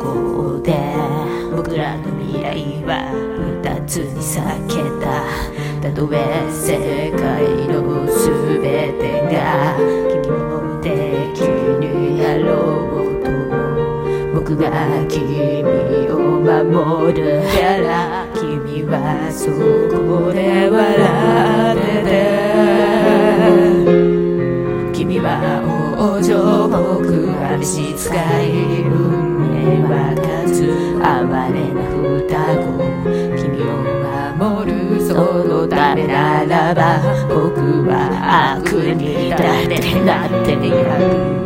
こで僕らの未来は二つに裂けた。たとえ世界のすべてが君を敵になろうとも、僕が君を守るから君はそこで笑ってて。君は王女、僕は召使い、運命は数哀れな双子。君を守るそのためならば僕は悪にだってなってやる。